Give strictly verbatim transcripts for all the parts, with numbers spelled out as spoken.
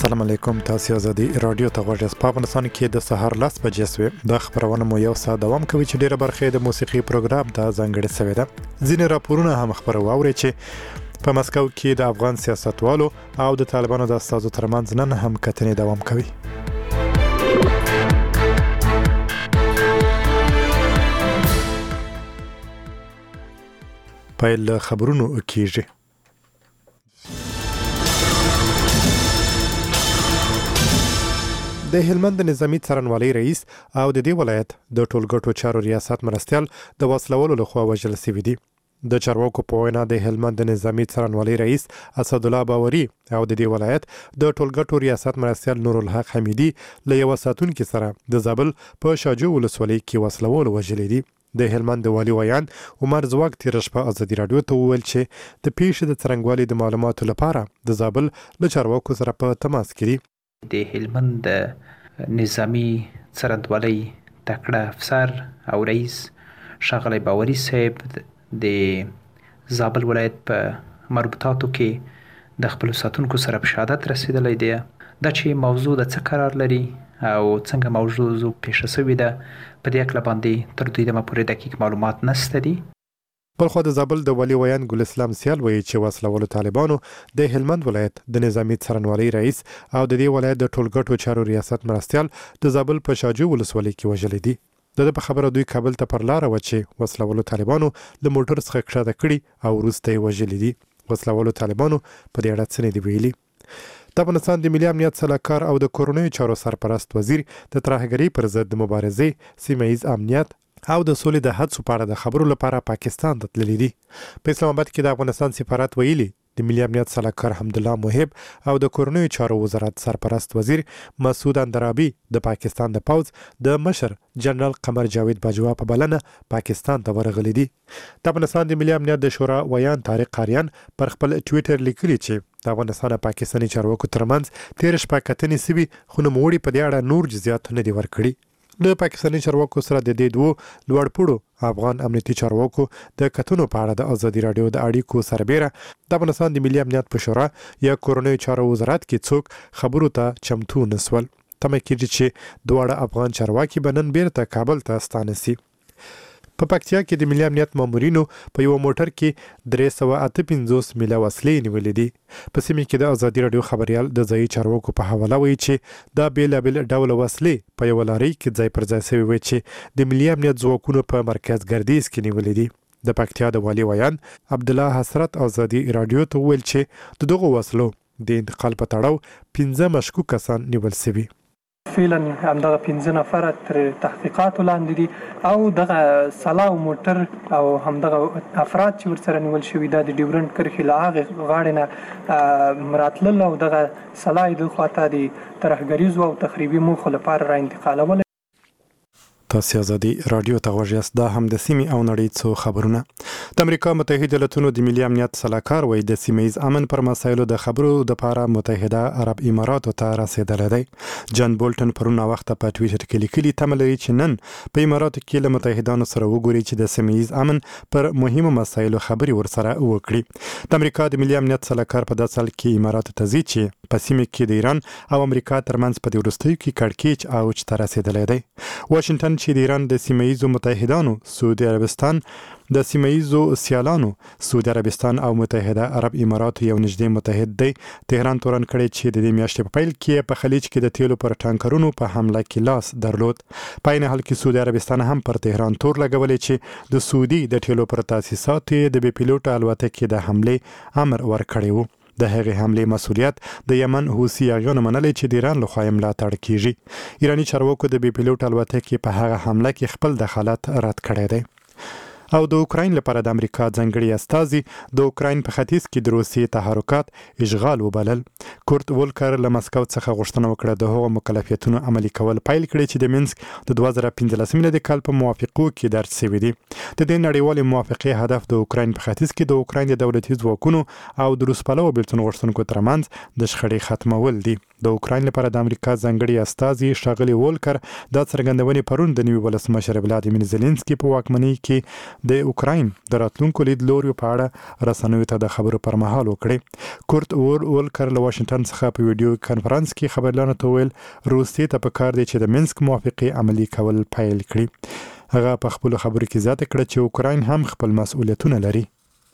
السلام علیکم، تاسو آزادي رادیو ته غوږ یاست. په افغانستان کې د سهار لس بجې شوې. د خبرونه مو یو ساعت دوام کوي چې ډیره برخه د موسیقي پروګرام د ځانګړي شوی ده. ځینې راپورونه هم خبرو اوري چې په مسکو کې د افغان سیاستوالو او د طالبانو د استازو ترمنځ نن هم کتنې دوام کوي. پیل خبرونو کیږي. د هلمند نظامی څارنوالۍ رئیس او د دې ولایت د ټولګټو چارو ریاست مرستیال د وسلولو لخوا وژل شوي دي. د چارواکو په وینا د هلمند نظامی څارنوالۍ رئیس اسدالله باوري او د دې ولایت د ټولګټو ریاست مرستیال نور الحق حمیدي له یو ساتونکو سره د زابل په شاجو ولسوالۍ کې وسلولو وژل دي. د هلمند والي ویان عمر زواک تیر شپه ازادي رادیو ته وویل چې د پیښې د څرنګوالي د معلوماتو لپاره د زابل له چارواکو سره په تماس کې دي. د هلمند نظامی څارنوالۍ تکړه افسر او رئیس ښاغلی باوري صاحب د زابل ولایت په مربوطاتو کې د خپلو ساتونکو سره په شهادت رسېدلی دی. دا چې موضوع د څه قرار لري او څنګه موضوع پیښه شوې ده په دې هکله باندې تر دوی دمه پورې دقیق معلومات نشته دي. بلخو د زابل د والي ویان ګل اسلام سیال وایي چې وسلولو طالبانو د هلمند ولایت د نظامی څارنوالۍ رئیس او د دې ولایت د ټولګټو چارو ریاست مرستیال د زابل په شاجو ولسوالۍ کې وژلي دي. د په خبره دوی کابل ته پر لار و چې وسلولو طالبانو له موټر څخه کښته کړي او وروسته یې وژلي دي. وسلولو طالبانو په دې اړه څه نه دي ویلي. د افغانستان د ملي امنیت سلاکار او د کورنیو چارو سرپرست وزیر د ترهګرۍ پر ضد د مبارزې سیمه ییز امنیت او د سولې د هڅو په اړه د خبرو لپاره پاکستان ته تللي دي. په اسلام آباد کې د افغانستان سفارت ویلي د ملي امنیت سلاکار حمدالله محب او د کورنیو چارو وزارت سرپرست وزیر مسعود اندرابي د پاکستان د پوځ د مشر جنرال قمر جاوید باجوا په بلنه پاکستان ته ورغلي دي. د افغانستان د ملي امنیت د شورا ویان طارق قاریان پر خپل ټویټر لیکلي چې د افغانستان او پاکستاني چارواکو ترمنځ تیر شپه کتنې سوي خو نوموړي په دې اړه نور جزئیات نه دي ورکړي. د پاکستاني چارواکو سره د دې دوه لوړ پوړو افغان امنیتي چارواکو د کتنو په اړه د ازادي رادیو د اړیکو سربېره د افغانستان د ملي امنیت په شورا یا کورنیو چارو وزارت کې څوک خبرو ته چمتو نسول. تمه کېږي چې دواړه افغان چارواکي به نن بیرته کابل ته ستانه سي. په پکتیا کې د ملي امنیت مامورینو په یو موټر کې درې سوه اته پنځوس میله وسلې نیولې دي. په سیمه کې د ازادي رادیو خبريال د ځایي چارواکو په حواله وایي چې دا بیلابیل ډول وسلې په یو لارۍ کې ځای پر ځای شوي وي چې د ملي امنیت ځواکونو په مرکز ګردیز کې نیولې دي. د پکتیا د والي ویان عبدالله حسرت ازادي رادیو ته ویل چې د دغو وسلو د انتقال په تړاو پنځه مشکوک کسان نیول شوي. فعلا همدغه پنځه نفر تر تحقیقاتو لاندې دي او دغه سلاو موټر او همدغه افراد چې ورسره نیول شوي دا د ډیورنډ کرښې له هغې غاړې نه راتلل او دغه سلا یې دغه خواته د ترهګریزو او تخریبي موخو لپاره را انتقالول. تاسو آزادي رادیو ته غوږ یاست. دا هم د سیمې او نړۍ څو خبرونه. د امریکا متحده ایالاتونو د ملي امنیت سلاکار وایي د سیمه ییز امن پر مسایلو د خبرو د لپاره متحده عرب اماراتو ته رسیدلی دی. جان بولټن پرون وخت په ټویټر کې لیکلي تمه لري چې نن په اماراتو کې له متحدانو سره وګوري چې د سیمه ییز امن پر مهمو مسایلو خبري ورسره وکړي. د امریکا د ملي امنیت سلاکار په داسې حال کې اماراتو ته ځي چې په سیمه کې د ایران او امریکا ترمنځ په دې وروستیو کې کړکېچ اوج ته رسیدلی دی. واشنگټن چې د ایران د سیمه ییزو متحدانو سعودي عربستان د سیمه ییزو سیالانو سعودي عربستان او متحده عرب اماراتو یو نږدې متحد دی، تهران تورن کړی چې د دې میاشتې په پیل کې په خلیج کې د تیلو پر ټانکرونو په حمله کې لاس درلود. په عین حال کې سعودي عربستان هم پر تهران تور لګولې چې د سعودي د تیلو پر تاسیساتو د بې پیلوټه الوتکې د حملې امر ورکړی و. د هغې حملې مسؤلیت د یمن حوثي یاغیانو منلی چې د ایران لخوا یې ملاتړ کیږي. ایراني چارواکو د بې پیلوټ الوتکې په هغه حمله کې خپل دخالت رد کړی دی. او د اوکراین لپاره د امریکا ځانګړي استازي د اوکراین په ختیځ کې د روسیې تحرکات اشغال وبلل. کورت وولکر له مسکو څخه غوښتنه وکړه د هغو مکلفیتونو عملي کول پیل کړي چې د منسک د دوه زره پنځلسمې میلادي کال په موافقو کې درج شوي دي. د دې نړیوالې موافقې هدف د اوکراین په ختیځ کې د اوکراین د دولتي ځواکونو او د روس پلوه بېلتون غوښتونکو ترمنځ د شخړې ختمول دي. د اوکراین لپاره د امریکا ځانګړي استازي ښاغلي وولکر دا څرګندونې پرون د نوي ولسمشر ولادیمیر زيلنسکي په واکمنۍ کې د اوکراین د راتلونکو لیدلوریو په اړه رسنیو ته د خبرو پر مهال وکړې. کورت وولکر له واشنگټن څخه په ویډیو کانفرنس کې خبريالانو ته ویل روسیې ته پکار دی چې د منسک موافقې عملي کول پیل کړي. هغه په خپل خبرو کې زیاته کړه چې اوکراین هم خپل مسؤلیتونه لري.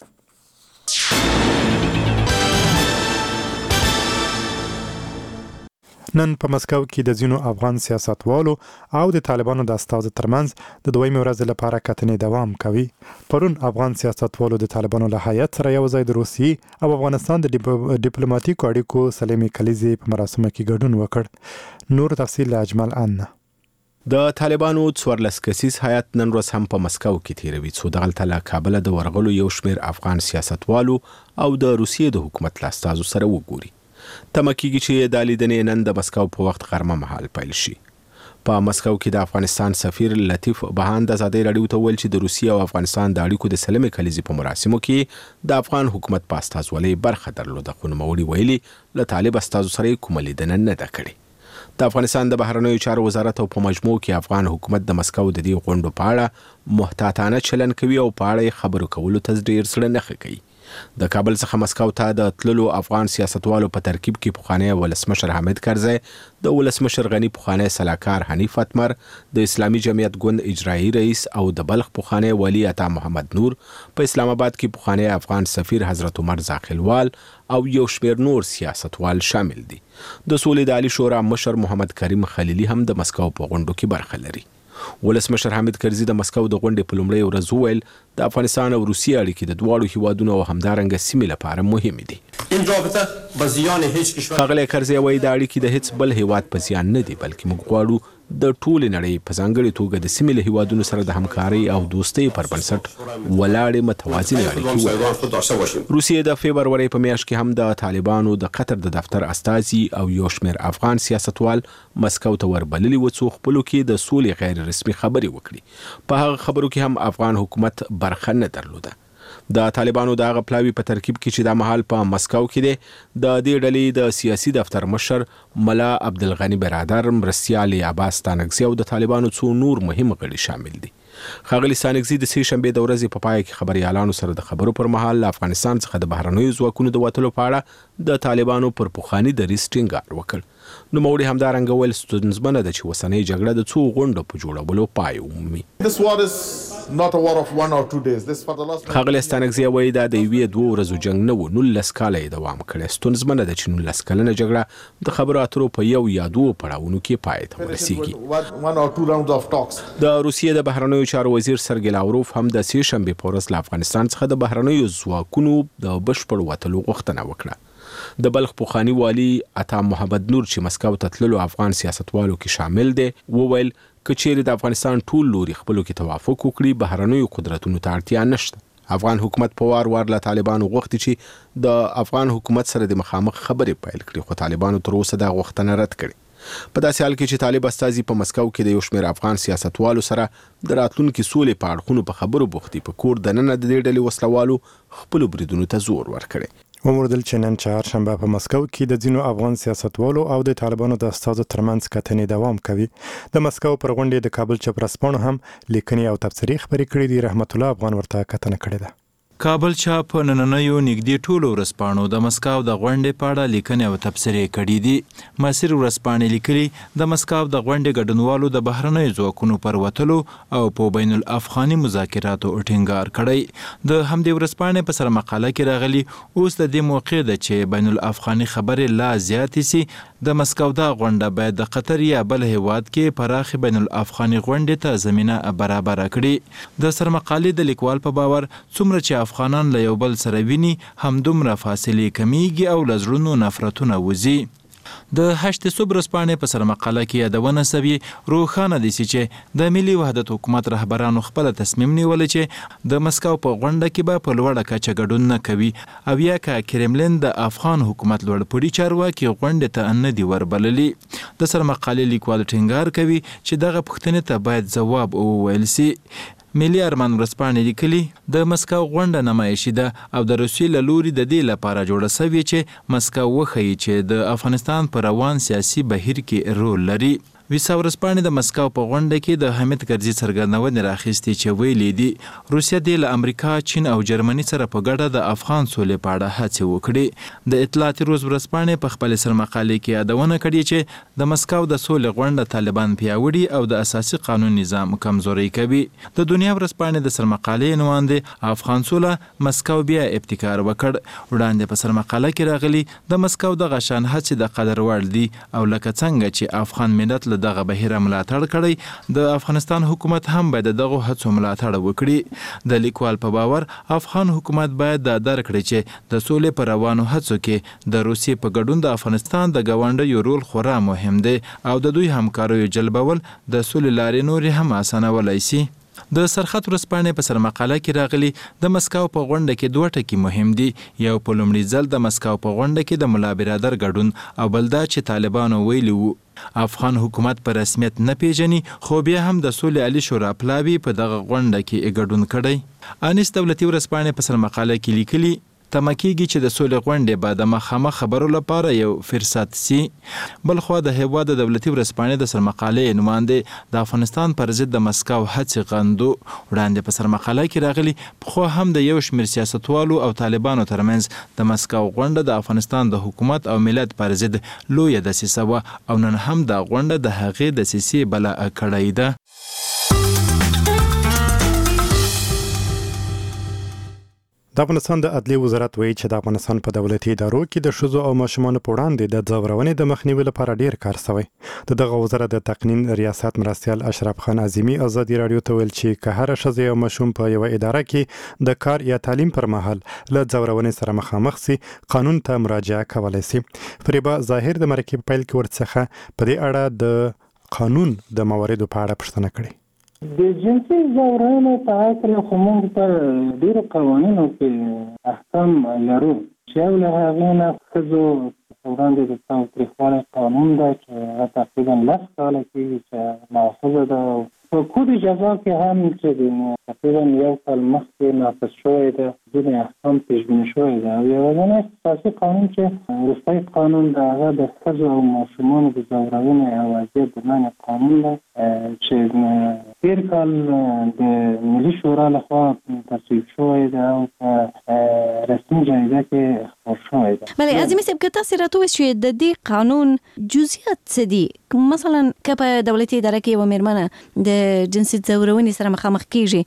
نن په مسکو کې د ځینو افغان سیاستوالو او د طالبانو د استازو ترمنځ د دویمې ورځې لپاره کتنې دوام کوي. پرون افغان سیاستوالو د طالبانو له هیئت سره یو ځای د روسیې او افغانستان د ډیپلوماټیکو اړیکو سلیمې کلیزې په مراسمو کې ګډون وکړ. نور تفصیل له اجمل ان. د طالبانو څوارلس کسیز هیئت نن ورځ هم په مسکو کې تیروي څو دغلته له کابل د ورغلو یو شمېر افغان سیاستوالو او د روسیې د حکومت له استازو سره وګوري. تمه کېږي چې د لیدنې نن د مسکو په وخت غرمه مهال پیل شي. په مسکو کې د افغانستان سفیر لطیف بهان د ازادۍ راډیو ته ویل چې د روسیې او افغانستان د اړیکو د سلمې کلیزې په مراسمو کې د افغان حکومت په استازولۍ برخه درلوده، خو نوموړي ویلي له طالب استازو سره کومه لیدنه نه ده کړې. د افغانستان د بهرنیو چارو وزارت او په مجموع کې افغان حکومت د مسکو د دې غونډو په اړه محتاطانه چلن کوي او په اړه خبرو کولو ته ډیر سره نه کوي. د کابل څخه مسکو ته د تللو افغان سیاستوالو په ترکیب کې پخوانی ولسمشر حامد کرزی، د ولسمشر غنی پخوانی سلاکار حنیف اتمر، د اسلامي جمعیت ګوند اجرایی رئیس او د بلخ پخوانی ولی عطا محمد نور، په اسلام آباد کې پخوانی افغان سفیر حضرت عمر زاخیلوال او یو شمېر نور سیاستوال شامل دي. د سولې د عالی شورا مشر محمد کریم خلیلی هم د مسکو په غونډو کې برخه لري. ولسمشر حامد کرزي د مسکو د غونډې په لومړۍ ورځ وویل د افغانستان او روسیې اړیکې د دواړو هیوادونو او همدارنګه سیمې لپاره مهمې دي. ښاغلی کرزي وایي د اړیکې د هیڅ بل هیواد په زیان نه دي، بلکې موږ غواړو د ټولې نړۍ په ځانګړې توګه د سیمې له هیوادونو سره د همکارۍ او دوستۍ پر بنسټ ولاړې متوازنې اړیکې ولري. روسیې د فبرورۍ په میاشت کې هم د طالبانو د قطر د دفتر استازي او یو شمېر افغان سیاستوال مسکو ته وربللي و څو خپلو کې د سولې غیر رسمي خبرې وکړي. په هغه خبرو کې هم افغان حکومت برخه نه درلوده. د طالبانو د هغه پلاوي په ترکیب کې چې د مهال په مسکو کې دی، د دې ډلې د سیاسي دفتر مشر ملا عبدالغني برادر، مرستیال عباس ستانکزي او د طالبانو څو نور مهم غړي شامل دي. ښاغلي ستانکزي د سې شنبې د ورځې په پای کې خبريالانو سره د خبرو پر مهال له افغانستان څخه د بهرنیو ځواکونو د وتلو په اړه د طالبانو پر پخواني دریځ ټینګار وکړ. نوموړي همدارنګه ویل ستونزمنه ده چې اوسنۍ جګړه د څو غونډو په جوړولو پای ومومي. ښاغلی ستانکزي وایي دا د یوې دوه ورځو جنګ نه و، نولس کاله یې دوام کړی. ستونزمنه ده چې نولس کلنه جګړه د خبرو اترو په یو یا دوو پړاوونو کې پای ته ورسیږي. د روسیې د بهرنیو چارو وزیر سرګی لاوروف هم د سې شنبې په ورځ له افغانستان څخه د بهرنیو ځواکونو د بشپړ وتلو غوښتنه وکړه. د بلخ پخوانی والی عطا محمد نور چې مسکو ته تللو افغان سیاستوالو کې شامل دی وویل که چیرې د افغانستان ټول لوري خپلو کې توافق وکړي بهرنیو قدرتونو ته اړتیا نشته. افغان حکومت په وار وار له طالبانو غوښتي چې د افغان حکومت سره د مخامخ خبرې پیل کړي، خو طالبانو تر اوسه دا غوښتنه رد کړې. په داسې حال کې چې طالب استازي په مسکو کې د یو شمېر افغان سیاستوالو سره د راتلونکي سولې په اړخونو په خبرو بوخت دي، په کور دننه د دې ډلې وسلوالو خپلو بریدونو ته زور ورکړی. وموندل چې نن چهارشنبه په مسکو کې د ځینو افغان سیاستوالو او د طالبانو د استازو ترمنځ کتنې دوام کوي. د مسکو پر غونډې د کابل چپراسپانو هم لیکنې او تبصرې خبرې کړې دي. رحمت الله افغان ورته کتنه کړې ده. کابل چاپ په نننیو نږدې ټولو ورځپاڼو د مسکو د غونډې په اړه لیکنې او تبصرې کړي دي. معاصر ورځپاڼې لیکلي د مسکو د غونډې ګډونوالو د بهرنیو ځواکونو پر وتلو او په بین الافغاني مذاکراتو ټینګار کړی. د همدې ورځپاڼې په سره مقاله کې راغلي اوس د دې موقع ده چې بین الافغاني خبرې لا زیاتې سي. د مسکو دا غونډه باید د قطر یا بل هیواد کې پراخ بین الافغاني غونډې ته زمینه برابر کړي. د سرمقالې د لیکوال په باور څومره چې افغانان له یو بل سره ویني همدومره فاصلې کمیږي او له زړونو نفرتونه وځي. د هشت صبح ورځپاڼې په سرمقاله کې یادونه سوي روښانه دي چې د ملي وحدت حکومت رهبرانو خپل تصمیم نیولی چې د مسکو په غونډه کې به په لوړه کچه ګډون نه کوي او یا که کرملین د افغان حکومت لوړ پوړي چارواکي غونډې ته نه دي وربللي. د سرمقالې لیکوال ټینګار کوي چې دغه پوښتنې ته باید ځواب وویل سي. ملي ارمان ورځپاڼې لیکلي د مسکو غونډه نمایشي ده او د روسیې له لوري د دې لپاره جوړه سوې چې مسکو وښیي چې د افغانستان په روان سیاسي بهیر کې رول لري. ویسا ورځپاڼې د مسکو په غونډه کې د حامد کرزي څرګندونې راخیستې چې ویلي دي روسیه د امریکا، چین او جرمني سره په ګډه د افغان سولې په اړه هڅې وکړي. د اطلاعاتي روز ورځپاڼې په خپل سرمقالې کې یادونه کړې چې د مسکو د سولې غونډه طالبان پیاوړي او د اساسي قانون نظام کمزوري کوي. د دنیا ورځپاڼې د سرمقالې نوانده افغان سوله مسکو بیا ابتکار وکړ. وړاندې په سرمقاله کې راغلي د مسکو د غشان هڅې د قدر وړ دي او لکه څنګه چې افغان ملت دغه بهیره ملاتړ کړی، د افغانستان حکومت هم باید دغه هڅو ملاتړ وکړي. د لیکوال په باور افغان حکومت باید دا درک کړي چې د سولې په روانو هڅو کې د روسیې په ګډون د افغانستان د ګاونډیو رول خورا مهم دی او د دوی همکاریو جلبول د سولې لارې نورې هم اسانولی شي. د سرخط ورځپاڼې په سرمقاله کې راغلي د مسکو په غونډه کې دوه ټکي مهم دي. یو په لومړي ځل د مسکو په غونډه کې د ملا برادر ګډون او بل دا چې طالبانو ویلي وو افغان حکومت په رسمیت نه پیژني، خو بیا هم د سولې عالی شورا پلاوي په دغه غونډه کې ګډون کړی. انیس دولتي ورځپاڼې په سرمقاله کې لیکلي تمه کېږي چې د سولې غونډې به د مخامخ خبرو لپاره یو فرصت سي. بلخوا د هېواد د دولتي ورځپاڼې د سرمقالې نماینده د افغانستان پر ضد د مسکو هڅې غندو. وړاندې په سرمقاله کې راغلي پخوا هم د یو شمېر سیاستوالو او طالبانو ترمنځ د مسکو غونډه د افغانستان د حکومت او ملت پر ضد لویه دسیسه وه او نن هم دا غونډه د هغې دسیسې بله کړې ده. د افغانستان د عدلي وزارت وایي چې د افغانستان په دولتي ادارو کې د ښځو او ماشومانو په وړاندې د ځورونې د مخنیوي لپاره ډیر کار شوی. د دغه وزارت د تقنین ریاست مرستیال اشرف خان عظیمی ازادي رادیو ته ویل چې که هر ښځه یا ماشوم په یو اداره کې د کار یا تعلیم پر مهال له ځورونې سره مخامخ سي، قانون ته مراجعه کولی سي. فریبا ظاهر د مرکې په پیل کې ورڅخه په دې اړه د قانون د مواردو په اړه پوښتنه کړې. د جنسي ځورونې په اړه خو موږ په ډېرو قوانینو کې احکام لرو چې یو له هغې نه ښځو په وړاندې د تاوتریخوالي قانون ده چې هغه تقریبا لس کاله کېږي چې ماخوذه ده. په کود جزا کې هم چې تقریبا یو کال مخکې نافذ شوی ده، ځینې احکام پیشبیني شوی ده. او یوازینی اساسي قانون چې وروستی قانون د هغه د ښځو او ماشومانو د ځورونې او اذیت د منع قانون ده چې تیر کال د ملي شورا لخوا تصویب شوی ده او په رسمي جریده کې خپور شوی ده. بله عظیمي صاحب که تاسې راته ووایئ چې د دې قانون جزئیات څه دي؟ مثلا که په دولتي اداره کې یوه مېرمنه د جنسي ځورونې سره مخامخ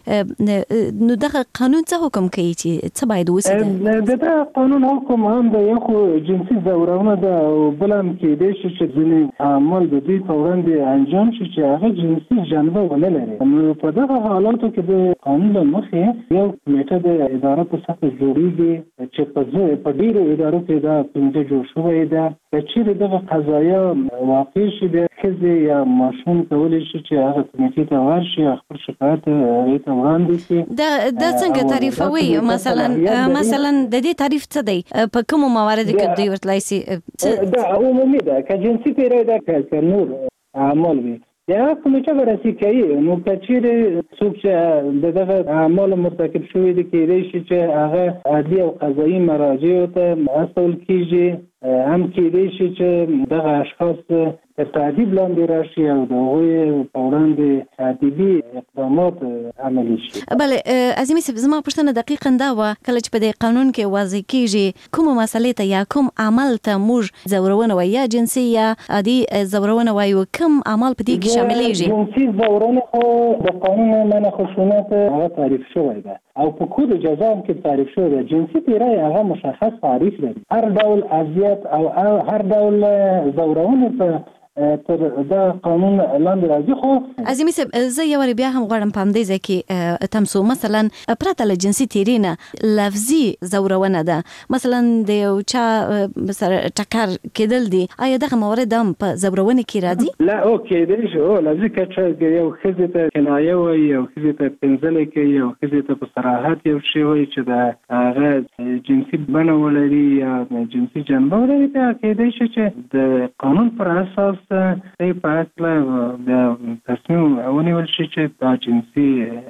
کېږي نو دغه قانون څه حکم کوي چې څه باید وسي؟ د دغه قانون حکم هم د یو خو جنسي ځورونه ده او بل هم کېدای شي چې ځینې اعمال د دوی په وړاندې انجام شي چې هغه جنسي جنبه ونه لري. نو په دغه حالاتو کې د قانون له مخې یو کمیټه د اداره په سطحه جوړېږي چې په په ډېرو ادارو کې دا کمیټه جوړ شوی ده. که چیرې دغه قضایا واقع شي بیا ښځې یا ماشوم کولی شي چې هغه کمیټې ته ورشي او خپل شکایت هغې ته وړاندې کړي. دا څنګه تعریفوي؟ مثلا مثلا د دې تعریف څه دی؟ په کومو مواردو کې دوی ورتلی سي؟ دا عمومي ده، که جنسي پیری ده که نور اعمال وي یا کمیټه به رسي کوي. نو که چیرې څوک چې د دغه اعمالو مرتکب شوي دي کېدای شي چې هغه عدلي او قضایي مراجعو ته استول کېږي. هم کېدای شي چې دغه اشخاص تر تعذیب لاندې راشي او د هغوی په وړاندې تعذیبي اقدامات عملي شي. بله عظیمي صاحب زما پوښتنه دقیقا دا وه کله چې په دې قانون کې واضح کېږي کومو مسلې ته یا کوم عمل ته موږ ځورونه وایو یا جنسي یا عادي ځورونه وایو، کوم عمل په دې کې شاملیږي؟ جنسي ځورونه خو د قانون منع خشونت هغه تعریف شوی ده او په کود جزا هم کې تعریف شوی ده. جنسي پیری هغه مشخص تعریف لري. هر ډول اذیت او هر ډول ځورونه په تر دا قانون لاندې راځي. خو عظیمي صاحب زه یو وارې بیا هم غواړم په همدې ځای کې تمسو مثلا پرته له جنسي تیري نه لفظي ځورونه ده، مثلا د یو چا سره ټکر کېدل دي، آیا دغه موارد هم په ځورونې کې راځي؟ لا او کېدای شي او لفظي که چا یو ښځې ته کنایه وایي، یو ښځې ته پنځلې کوي، یو ښځې ته په صراحت یو شی وایي چې د هغه جنسي بڼه ولري یا جنسي جنبه ولري، بیا کېدای شي چې د قانون پر اساس ای په اصله د تصمیم ونیول شي چې دا جنسي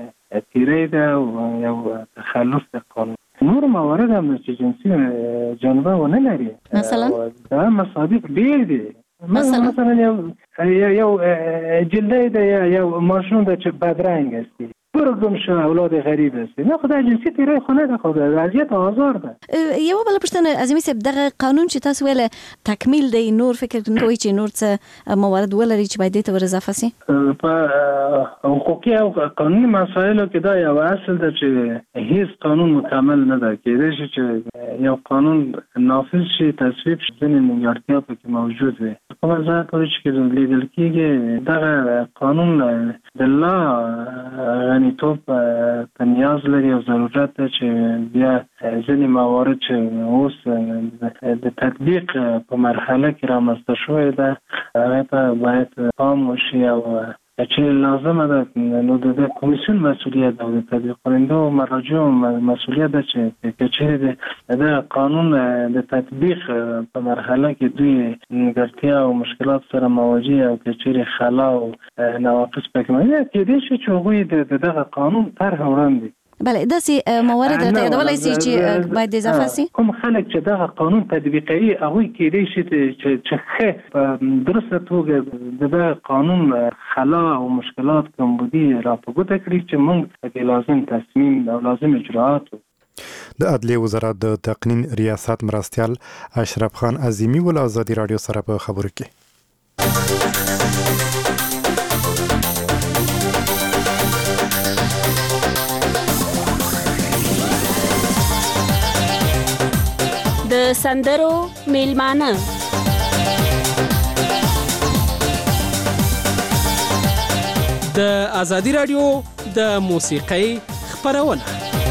تیری ده او یو تخلف د قانون. نور موارد هم چې جنسي جنبه ونه لري مثلا دا مصادیق ډېر دي مثلا مثلا یو یو جلده ده یا ماشون ده چې بدرنگ است برگم شو اولاد غریب است نه خدای جنسیت ایرای خونه ده خدای وضعیت آزار ده. یو بل پښتنه عظیمي صاحب دغه قانون چې تاسو ویل تکمیل دی نور فکر کوي چې نور څه موارد ولري چې باید ته ور اضافه سي په حقوقي او قانوني مسایلو کې دا یو اصل ده چې هیڅ قانون مکمل نه ده کېدای شي چې یو قانون نافذ شي تصویب شي ځینې نیمګړتیا پکې موجود وي کومه ځای پورې چې لیدل کېږي دغه قانون د الله غنیتوب ته نیاز لري او ضرورت ده چې بیا ځینې موارد چې اوس د تطبیق په مرحله کې رامنځته شوې ده هغه ته باید پام وشي او چې لازمه ده نو د کمیسیون مسؤلیت ده د تطبیق کننده او مراجع مسؤلیت ده چې چې د قانون د تطبیق په مرحله کې دوی نیمګړتیا او مشکلات سره مواجه او چې خلا او نواقص پکې موجود کېدای شي چې هغوی دغه قانون طرح وړاندې بله داسې موارد راته یادولی سي چې باید اضافه سي کوم خلک چې دغه قانون تطبیقوي هغوی کېدای شي چې ښه په درسته توګه د دغه قانون خلا او مشکلات کوم بودي را په ګوته کړي چې موږ پکې لازم تصمیم او لازم اجراات د عدلیې وزارت د تقنین ریاست مرستیال اشرف خان عظیمی ول ازادي رادیو سره په خبرو کې د سندرو میلمانه د ازادي رادیو د موسیقۍ خبرونه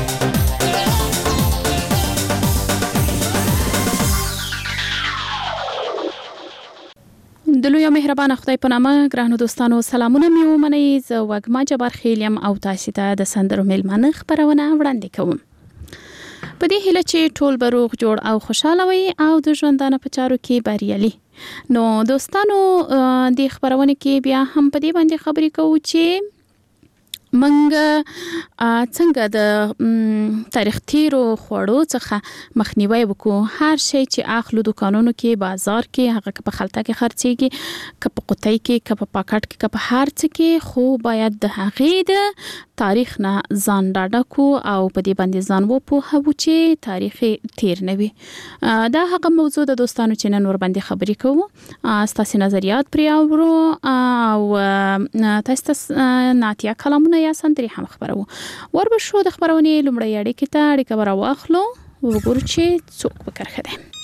د لوی مهربان خدای په نامه ګرانو دوستانو سلامونه مې ومنئ زه وږمه جبار خیل یم او تاسو ته د سندرو میلمانه خبرونه وړاندې کوم په دې هیله چې ټول به روغ جوړ او خوشاله وي او د ژوندانه په چارو کې بریالي نو دوستانو د خبرونه کې بیا هم په دې باندې خبرې کوو چې منګه څنګه د تاریخ تیرو خوړو څخه مخنیوي وکړو هر شی چې اخلو دکانونو کې بازار کې هغه په خلطه کې خرڅيږي که په قطۍ کې که په پاکټ کې که په هر څه کې خو باید د هغې د تاریخ نه ځان ډاډه کو او په دې باندې ځان وپوهوو چې تاریخ تیر نه وي دا هغه موضوع د دوستانو چې نن ور باندې خبرې کوو ستاسو نظریات پرې اورو او تاسو ناتیا کلامونه یا سندري هم خبرو ور به شو د خبرونه لومړی اړیکې ته اړیکه راواخلو وګورو چې څوک وکړه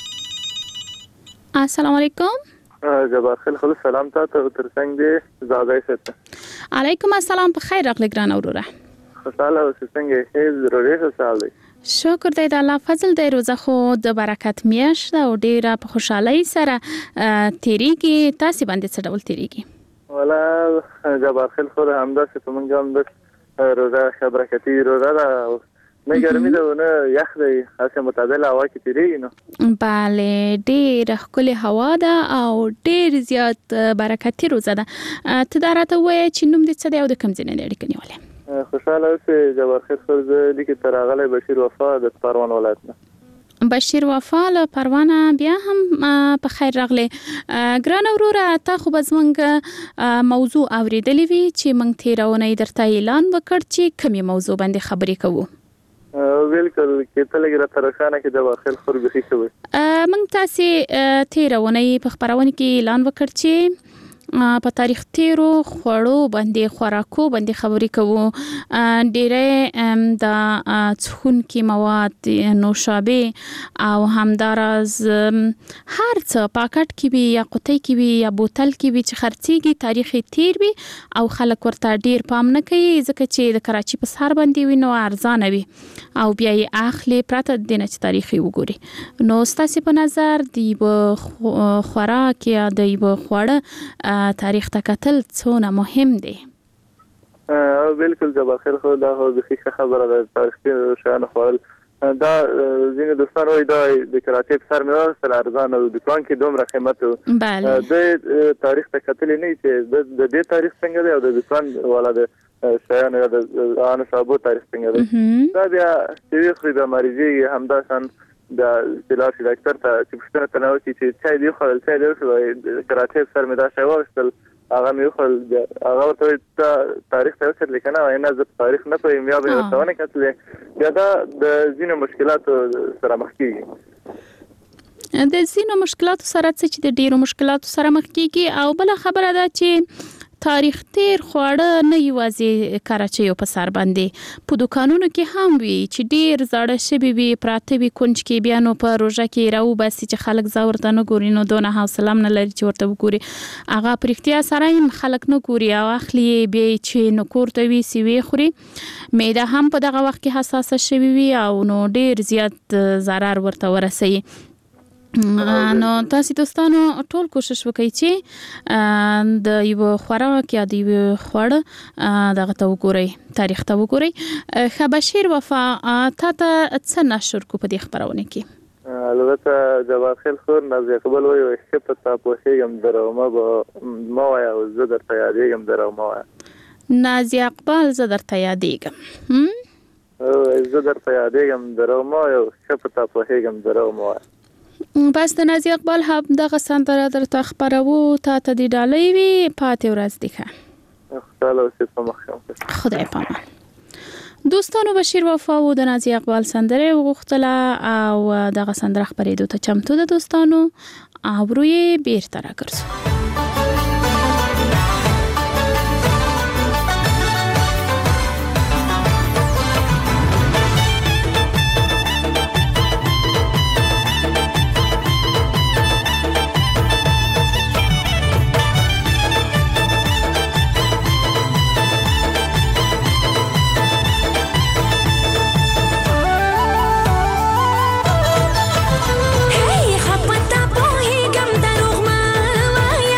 ده السلام علیکم جبار خیل خلص سلام تاسو تر څنګه دي زاده ست علیکم السلام په خیر راغلی ګران اوروره خوشاله اوسئ څنګه هیڅ ضروري خوشاله شکر دی د الله فضل دی روزه خو د برکت میاشت او ډیره په خوشحالي سره تیریږي تاسو باندې څه ډول تیریږي ولا جبار خیل خو همدا چې موږ هم د روزه برکتي روزه ده نه ګرمي ده نه یخ دی هڅه متعادله هوا کې تیریږي نو bale ډېر ښکلي هوا ده او ډېر زیات برکتي روزه ده ته دا راته وایې چې نوم دې څه دی او د کوم ځای نه اړیکه نیولې خوشاله اوسې جبار خیل خو زه لیکې ته راغلی بشیر وفا د پروان ولایت نه بشیر وفا له پروانه بیا هم په خیر راغلی ګران وروره تا خو به زموږ موضوع اورېدلې وي چې موږ تېره اونۍ درته اعلان وکړ چې کومې موضوع باندې خبرې کوو بالکل کته لګره ترخانه کې د واخل خور بخي شوی موږ تاسو تیره ونې په خبرونه کې اعلان وکړ چې په تاریخ تیرو خوړو باندې خوراکو باندې خبرې کوو ډېرې د څښونکي مواد نوشابه او همدارز هر څه پاکټ کې وي یا قطۍ کې وي یا بوتل کې وي چې خرڅيږي تاریخ تیر وي او خلک ورته ډېر پام نه کوي ځکه چې د کراچي په سر باندې وي نو ارزانه وي او بیا یې اخلي پراته د نه تاریخي وګوري نو ستاسو په نظر دی به خوراک یا دی به خوړه تاریخ ته کتل څونه مهم دی او بالکل جبار خیر خو دا هو د ښه خبره ده تاریخي شان خپل دا زینې دوستان وای دا د کراچي په سر مې سره ارزان او دکان کې دومره قیمت بله د تاریخ ته کتل نه چې د دې تاریخ څنګه دی او د دکان والا د شایانه د ان صابو تاریخ څنګه دی دا بیا چې خو د مریضي همدا شان دا سلاش ډاکټر ته چې پښتنه تناو چې چای دی خو چای دی خو کراچۍ سر مې دا شی واغستل هغه مې خو هغه ورته تاریخ ته وکړل کنه وینا زه تاریخ نه پوهیم یا به ورته ونه کتلې بیا دا د ځینو مشکلاتو سره مخ کیږي د ځینو مشکلاتو سره چې د ډیرو مشکلاتو سره مخ کیږي او بل خبره ده چې تاریخ تیر خواړه نه یوازې کراچۍ په سر باندې په دکانونو کې هم وي چې ډیر زړه شوي وي پراته وي کونج کې بیا نو په روژه کې راو باسي چې خلک ځا ورته نه ګوري نو دونه حوصله نه لري چې ورته وګوري هغه په رښتیا سره هم خلک نه ګوري او اخلي بیا چې نو کور ته وي سیوي خوري معده هم په دغه وخت کې حساسه شوي وي او نو ډیر زیات ضرر ورته ورسوي نو تاسو دوستانو ټول کوشش وکړئ چې د یو خوراک یا د یو خوړ دغه ته وګورئ تاریخ ته وګورئ خبشیر وفا تا ته څه نشر کو په دې خبرونه کې البته جواب خیل خور نازي قبل وي چې په تاسو هیګم درومه ما وای او زه درته یادېږم درومه وای نازي اقبال زه درته یادېږم او زه درته یادېږم درومه او چې په تاسو هیګم درومه وای بس د نازي اقبال هم دغه سندره درته خبرو تا ته دی ډالۍ وي پاتې ورځ دی ښه خدای اوسې په مخه خدای پامان دوستانو بشیر وفا و د نازي اقبال سندره وغوښتله او دغه سندره خبرېدو ته چمتو ده دوستانو او روی بیرته راګرځو Hey, hapata po higam darugma, waya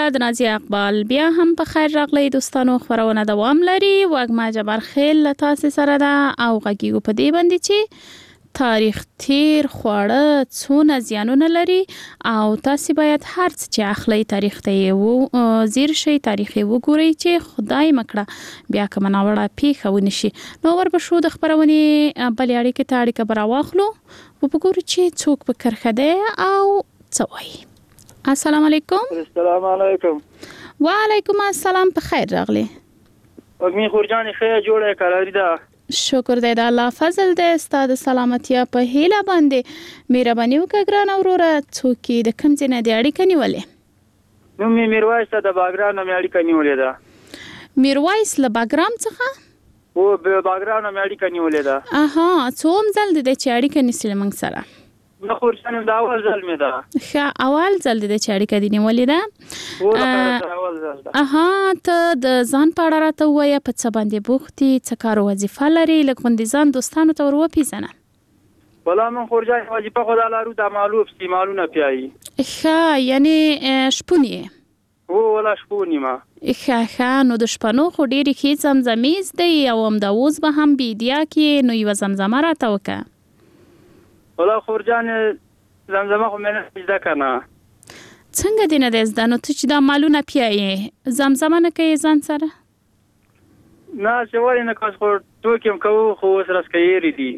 د نازیه اقبال. بیا هم په خیر راغلی دوستانو. خبرونه دوام لري. وګما جبر خیل له تاسو سره ده او غږیږو په دې باندې چې تاریخ تیر خواړه څونه زیانونه لري او تاسو باید هر څه چې اخلي تاریخ ته وو زیر شي تاریخ وګورئ چې خدای مکړه بیا کوم ناوړه پیښه ونشي. نو ور به شو د خبرونې بلې اړیکې ته اړیکه براواخلو او وګورو چې څوک په کرخه ده او څه وایي. السلام علیکم. السلام علیکم. وعلیکم السلام. په خیر راغلی. وګمی خورجان خیر جوړه کړی ده. شکر دی د الله فضل دی. ستاسو سلامتیا په هیله باندې مهرباني وکړه ګران اوروره. څوک د کوم ځای نه دی اړیکه نیولې؟ نو مې میرویس د باګرام نه اړیکه نیولې ده. میرویس له باګرام څخه؟ او په باګرام نه اړیکه نیولې ده. اها څوم ځل دی چې اړیکه نیسل موږ سره؟ نو خورجان د اول ځل مې ده. ښه اول ځل دی چې اړیکه دی نیولې ده. او د اول ځل ده. اها ته د ځان په اړه راته وایه په څه باندې بوختي څه کار وظیفه لري لږ غوندې ځان دوستانو ته ور وپېژنه. ولا من خورجان وظیفه خدا لارو د معلوف سی معلومه پیایي. ښه یعنی شپون یې؟ او ولا شپون ما. ښه ښه نو د شپنو خو ډېرې ښې زمزمې زده یې او همدا اوس به هم بیدیا کې نو یوه زمزمه راته وکړه. ولا خورجان زمزمه خو مې نه زده کنه. څنګه دې نه دی زده؟ نو ته چې دا مالونه پیایې زمزمه نه کوې ځان سره؟ نه چې ولې نه کاس خو ټوکې هم کوو خو اوس راسکیېرې دي.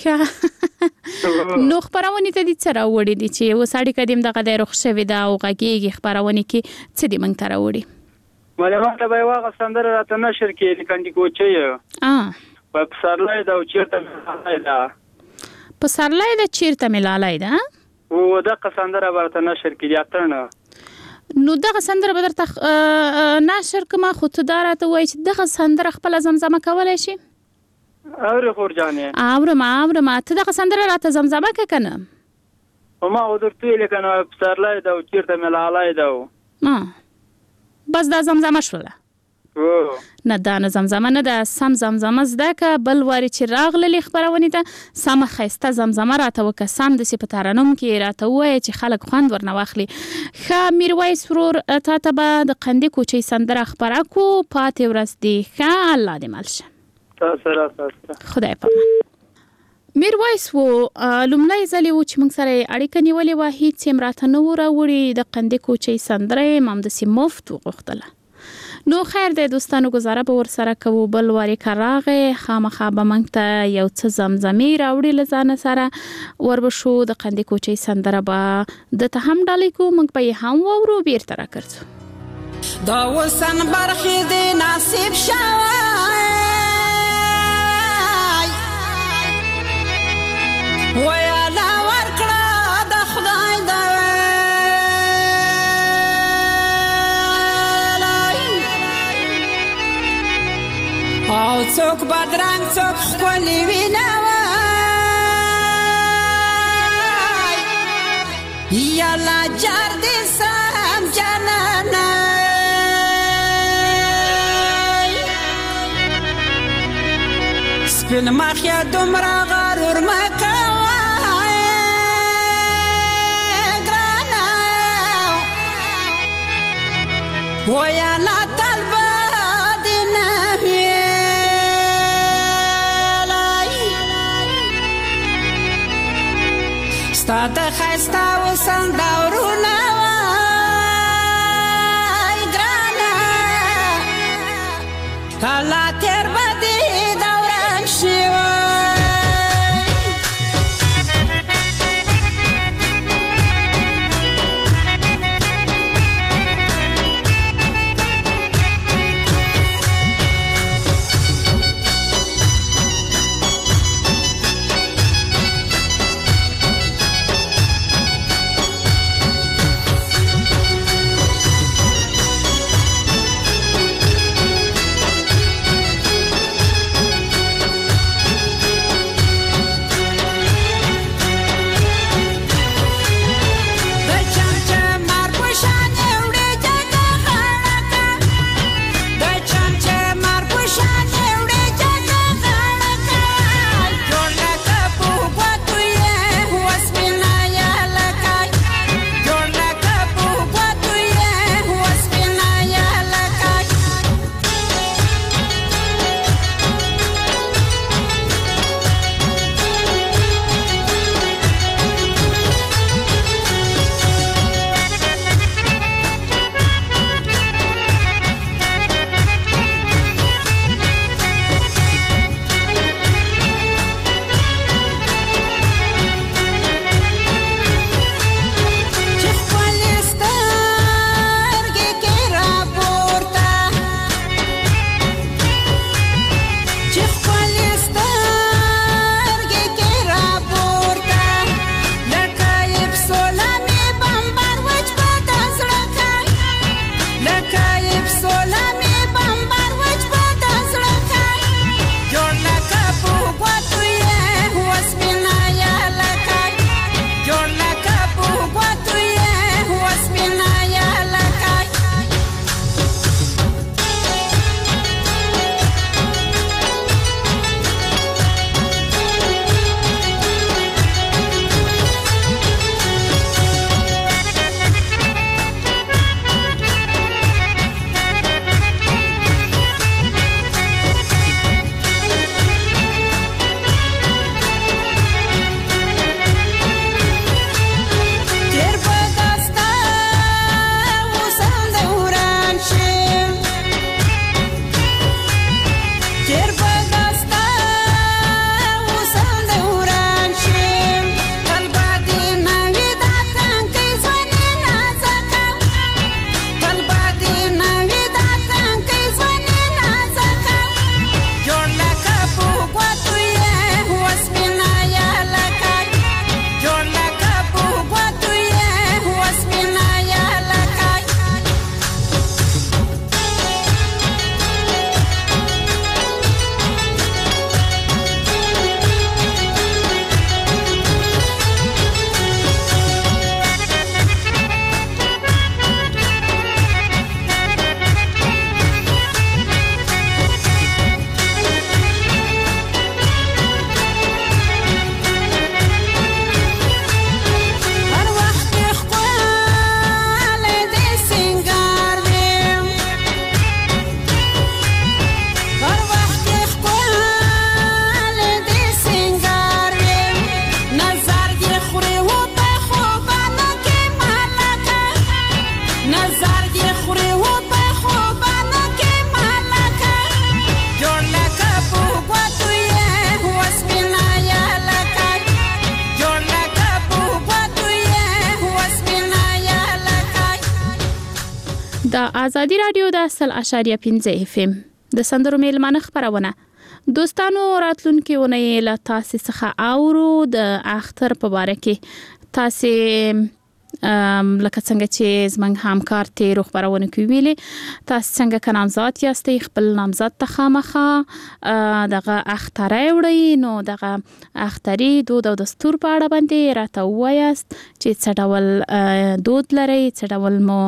ښه نو خپرونې ته دې څه راوړي دي چې اوس اړیکه دې همدغه دی روغ شوې ده او غږېږي خپرونې کې څه دې موږ ته راوړي؟ معلومات به یې واغه سندره راته نشر کې لیکندې کوچۍ په پسرلی ده او چېرته مې لالی ده. پسرلی ده چېرته مې لالی ده؟ او دغه سندره به راته نشر کړي اتڼ. نو دغه سندره به درته نشر کړم خو ته دا راته وایې چې دغه سندره خپله زمزمه کولی شي؟ اورې خورجانې اورم اورم. ته دغه سندره راته زمزمه کړه که نه؟ خو ما خو درته ویلې که نه پسرلی ده او چېرته مې لالی ده. بس دا زمزمه شوله؟ نه دا نه زمزمه نه ده. سم زمزمه زده که بل وارې چې راغللې خپرونې ته سمه ښایسته زمزمه راته وکړه. سم داسې په ترنم کې راته ووایه چې خلک خوند ورنه واخلي. ښه میرویس ورور تا ته به د قندې کوچۍ سندره خپره کړو. پاتې ورځ دې ښه. الله دې مل شه. تا سره تا سره. خدای پامان. میرویس و لومړی ځل و چې موږ سره اړیکه نیولې وه هېڅ یې راته نه و راوړي. د قندې کوچۍ سندره یې همداسې مفت وغوښتله. نو خیر دی دوستانو ګزاره به ور سره کوو. بل وارې که راغی خامخا به موږ ته یو څه زمزمې راوړي له ځانه سره. ور به شو د قندې کوچۍ سندره به ده ته هم ډالۍ کوو. موږ به یې هم واورو بیرته راګرځو. دا وسن برخې دې نصیب شوی ویاله ورکړه د خدای د او څوک بدرنګ څوک ښکلي وینه وای یاله جار دې سم جانانه سپین مخیا دومره غرور مه کوه ګرانه ویاله تل به دې نه وي ستا د ښایسته وسن دورونه وای ګرانه کله تېر به دې دوران شي د ازادي رادیو د اصل اشاریه پنځه اف ام د سندرو میلمانه خبرونه دوستانو راتلونکي ونه له تاسو څخه اورو د اختر په اړه کې تاسو لکه څنګه چې زمنګ همکار تیر خبرونه کوي ویلې تاسو څنګه ک نامزد یاستئ خپل نامزد ته خامخه دغه اخترای وړي نو دغه اختري دود او دستور په اړه باندې راته وایاست چې څه ډول دود لري څه ډول مو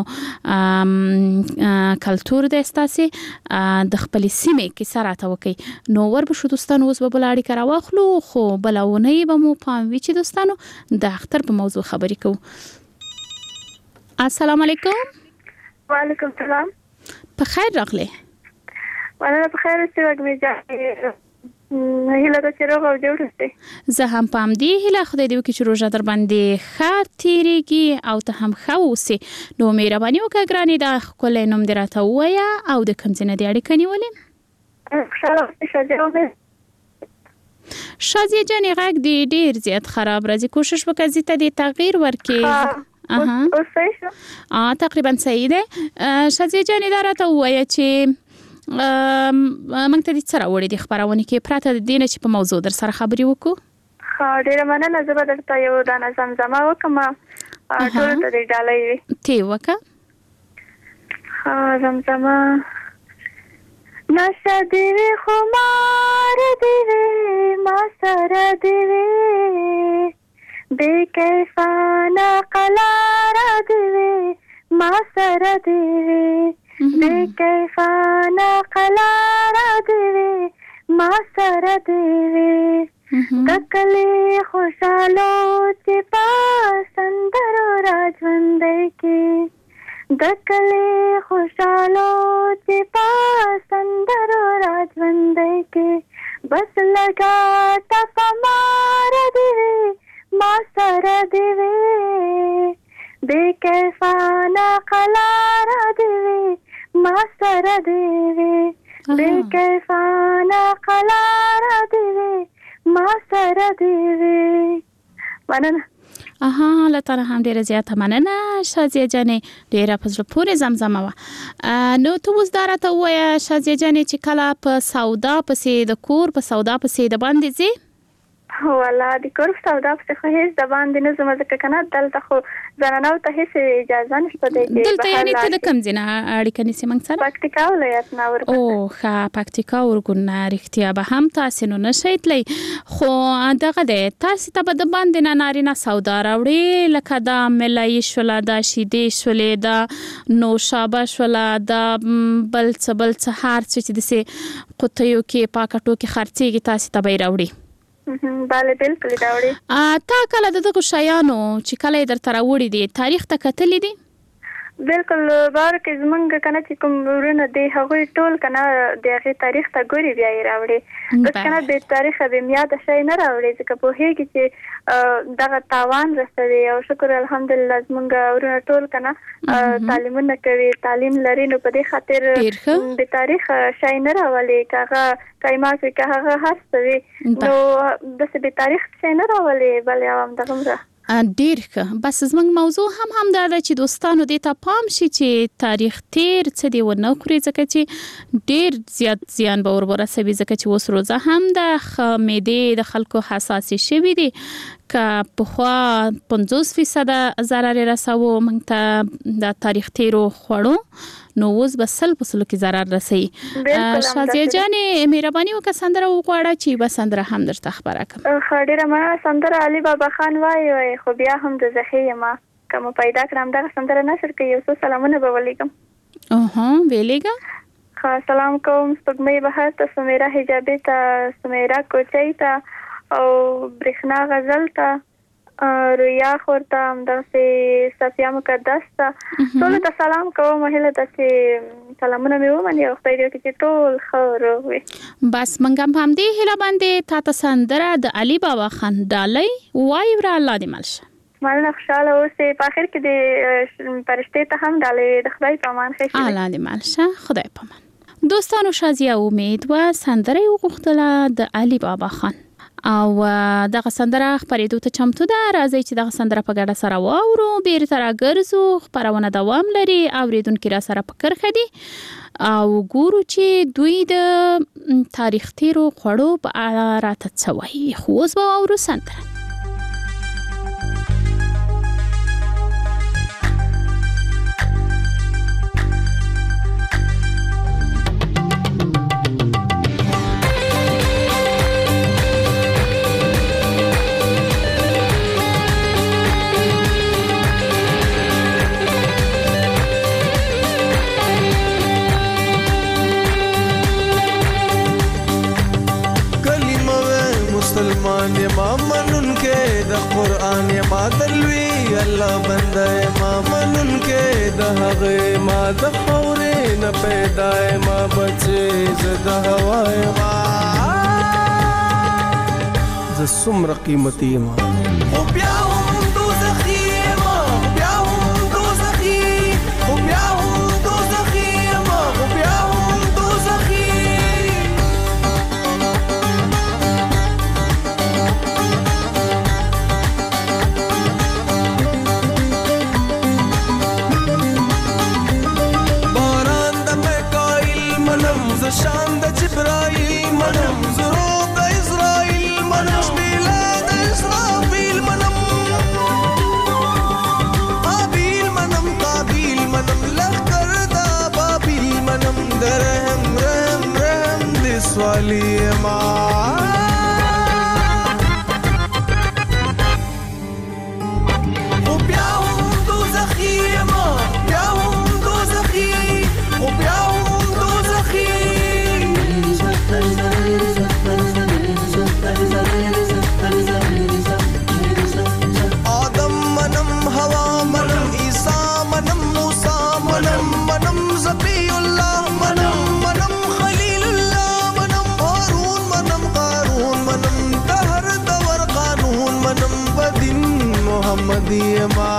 کلچر د استاسي د خپل سیمه کې سره راته وکي نو ور به شو دوستانو اوس به بلاړی کرا واخلو خو بلونه به مو پام وی چې دوستانو د اختر په موضوع خبرې کوو السلام علیکم وعلیکم السلام په خیر راغلی وانا په خیر اوسې وګمې ځه هیله ده چې روغ او جوړ اوسې زه هم پام دی هیله خدای دې وکړي چې روژه در باندې ښه تیریږي او ته هم ښه اوسې نو مهرباني وکړه ګرانې دا ښکلی نوم دې راته ووایه او د کوم ځای نه دې اړیکه نیولې خوشحاله اوسې شازیه ومې شازیه جانې غږ دې ډېر زیات خراب راځي کوشش وکړه زی ته دې تغییر ورکړې اها اوس صحیح شو اه تقریبا صحیح ده شازیه جانې دا راته ووایه چې موږ ته دې څه راوړي دي خبرونه کې پراته د دې نه چې په موضوع در سره خبرې وکړو ښه ډېره مننه زه به درته یو دانه زمزمه وکړم ټولو ته دې ډالۍ وي تی وکړه ښه زمزمه نشه دې وي خمار دې وي ما سره دې وي بے کیفانه قلاره دیوی ما سره دیوی بے کیفانه قلاره دیوی ما سره دیوی دکلی خوشالو چی پاسندرو راجوندی کی دکلی خوشالو چی پاسندرو راجوندی کی بس لگا ٹپا مار دیوی ما سره دیوی بے کیفانه قلاره دیوی ما سره دیوی بے کیفانه قلاره دیوی ما سره دیوی مننه اها لته هم ډیره زیاته مننه شازیه جانې ډیره په زړه پورې زمزمه وه نو ته اوس دا راته ووایه شازیه جانې چې کله په سودا پسې د کور په سودا پسې د باندې ځې والله د کور په سودا پسې خو هېڅ د باندې نه ځم ځکه که نه دلته خو زنانو ته هېڅ اجازه نشته دی چې دلته یعنې ته د کوم ځای نه اړیکه نیسې موږ سره پکتیکا ولایت نه ورګون او ښه پکتیکا ورګون نه رښتیا به هم تاسې نو نشئ تللی خو دغه دی تاسې ته به د باندې نه نارینه سودا راوړي لکه دا ملایي شوله دا شیدې شولې دا نوشابه شوله دا بل څه بل څه هر څه چې داسې قوطیو کې پاکټو کې خرڅېږي تاسې ته به یې راوړي بله بالکل راوړي تا کله د دغو شیانو چې کله یې درته راوړي دي تاریخ ته کتلی دي بالکل بار کې زمونږ کنه چې کوم ورونه دی هغه ټول کنه د هغه تاریخ ته ګوري بیا یې راوړي بس کنه به تاریخ به میاد شي نه راوړي ځکه په هیڅ چې دغه تاوان رسوي او شکر الحمدلله زمونږ ورونه ټول کنه تعلیمونه کوي تعلیم لري نو په دې خاطر د تاریخ شي نه راوړي کاغه کایمات کې هغه هڅوي نو د سې تاریخ شي نه راوړي بل یو هم دغه ډیر ښه بس زموږ موضوع هم هم دا ده چې دوستانو دې ته پام شي چې تاریخ تیر څه دی ونه کړی ځکه چې ډیر زیات زیان به ورسوي ځکه چې اوس روزه هم د معدې د خلکو حساسي شوي دي که پخوا پنځوس فیصد ضرر رساو موږ ته د تاریخ تیرو خوړو نو اوس به سل په سلو کې ضرر رسوي شازیه جانې مهرباني وکړه سندره وغواړه چې به سندره هم درته خبره کړم ښه ډېره مننه سندره علي بابا خان وایي وایي خو بیا هم د زخې یم که مو پیدا کړم دغه سندره نشر کوي یو څو سلامونه به ولیږم اها ویلېږه ښه سلام کوم سپوږمۍ بهر ته سمیرا حجابي ته سمیرا کوچۍ ته او برېښنا غزل ته رویا خور ته همدغسې صفیه مقدس ته ټولو ته سلام کوم هیله ده چې سلامونه مې ومني او خدای دې وکړي چې ټول ښه روغ وي بس موږ هم په همدې هیله باندې تا ته سندره د علي بابا خان ډالۍ وایي وره الله دې مل شه مننه خوشحاله اوسئ په آخر کې د فرشتې ته هم ډالۍ د خدای په امان ښه شي الله دې مل شه خدای په امان دوستانو شازیه امید و سندره یې وغوښتله د علي بابا خان او دغه سندره خپرېدو ته چمتو ده راځئ چې دغه سندره په ګډه سره واورو بیرته راګرځو خپرونه دوام لري اورېدونکي را سره په کرښه دي او ګورو چې دوی د تاریخ تیرو خوړو په اړه راته څه وایي خو اوس به واورو سندره مسلمان یما منن کې د قرآن یما دلوي الله بنده یما منن کې د هغه ما د خورې نه پیدا یما بچې زده هوا یما ز سمر قیمتي یما او بیا هم دوزخي یما بیا هم دوزخي او بیا هم دوزخي یما او بیا هم دوزخي شان د جبرائیل منم زرو د اسرائیل منم شبیلا د اسرافیل منم قابیل منم قابیل منم لخر دا بابیل منم درهم رهم رهم د سوالی ما او بیا هم دوزخی ما بیا هم دوزخی او بیا هم دوزخی آدم منم هوا منم عیسا منم موسا منم منم زبی اللہ منم منم خلیل اللہ منم هارون منم قارون منم دهر دور قانون منم بدین محمدی ما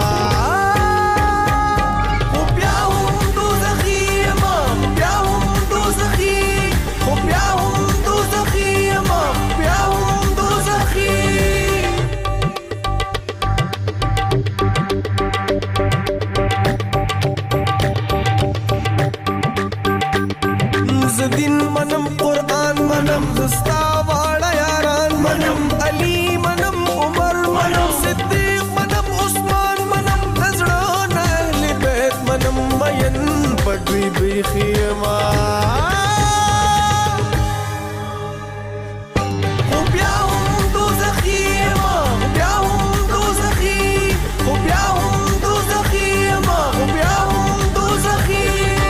منم قرآن منم دستا واړه یاران منم علي منم عمر منم صدیق منم عثمان منم نزړه اهل بیت منم مین پټوي بیخي ما خو بیا هم دوزخي ما بیا هم دوزخي خو بیا هم دوزخي ما خو بیا هم دوزخي